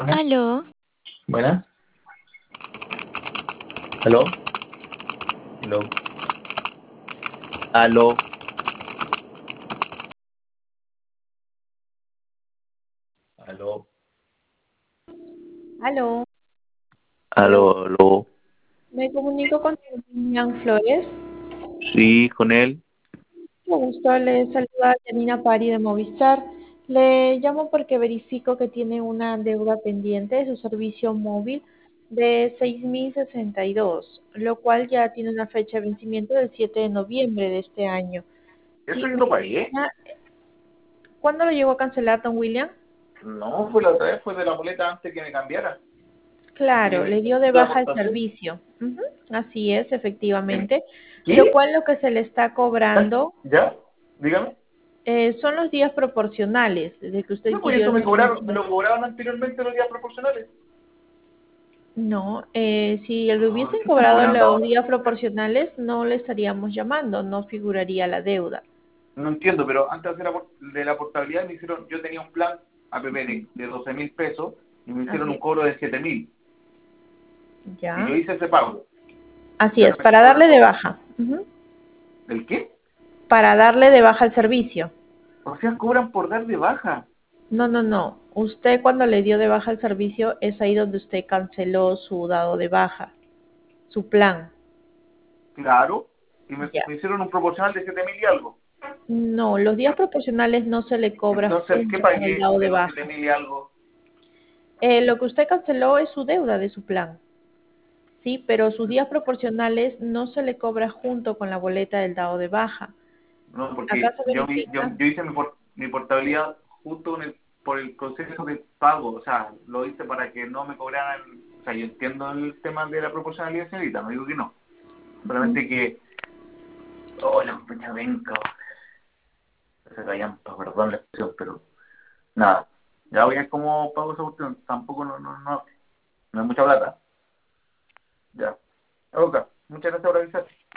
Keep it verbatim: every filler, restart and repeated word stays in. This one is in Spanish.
Aló, Buenas. ¿Aló? ¿Aló? ¿Aló? ¿Aló? Aló, aló, ¿Aló? ¿Aló? me comunico con Ian Flores. Sí, con él. Mucho gusto, le saluda Janina Pari de Movistar. Le llamo porque verifico que tiene una deuda pendiente de su servicio móvil de seis mil sesenta y dos, lo cual ya tiene una fecha de vencimiento del siete de noviembre de este año. Eso Sí, yo me lo pagué. gustaría- ¿Cuándo lo llegó a cancelar, don William? No, fue la otra vez, fue de la boleta antes que me cambiara. Que yo Claro, le dio de hice la baja el aportación. servicio. Ujú, así es, ¿El efectivamente. Lo ¿Qué? cual lo que se le está cobrando ¿Ya? Dígame. eh, son los días proporcionales desde que usted No, pues adquirió eso el me cobraron, me servicio. lo cobraban anteriormente los días proporcionales. No, eh, si le Ah, hubiesen ¿qué están cobrado cobrando los ahora? días proporcionales, no le estaríamos llamando, no figuraría la deuda. No entiendo, pero antes de la, por- de la portabilidad me hicieron, yo tenía un plan A P P Ujú, de, de doce mil pesos y me hicieron así un es. cobro de siete mil. Y Ya. yo hice ese pago. Así Y ahora es, me están para darle de cobrando. baja. Ujú, ¿El qué? para darle de baja el servicio. O sea, cobran por dar de baja. No, no, no. Usted cuando le dio de baja el servicio es ahí donde usted canceló su dado de baja, su plan. Claro. Y me, Ya. me hicieron un proporcional de siete mil y algo. No, los días proporcionales no se le cobra Entonces, ¿qué junto con el pagué dado de de los siete baja. mil y algo? Eh, lo que usted canceló es su deuda de su plan, sí, pero sus días proporcionales no se le cobra junto con la boleta del dado de baja. No, Acá porque se yo, vi- yo, verifica, yo hice mi, por- mi portabilidad justo en el, por el proceso de pago. O sea, lo hice para que no me cobraran. O sea, yo entiendo el tema de la proporcionalidad, señorita, no digo que no. ujú, Solamente que. Oh, la fecha venga. Se callan, perdón la expresión, pero. Nada. Ya voy a ver cómo pago esa cuestión. Tampoco no, no, no, no es mucha plata. Ya. Ok. Muchas gracias por avisar.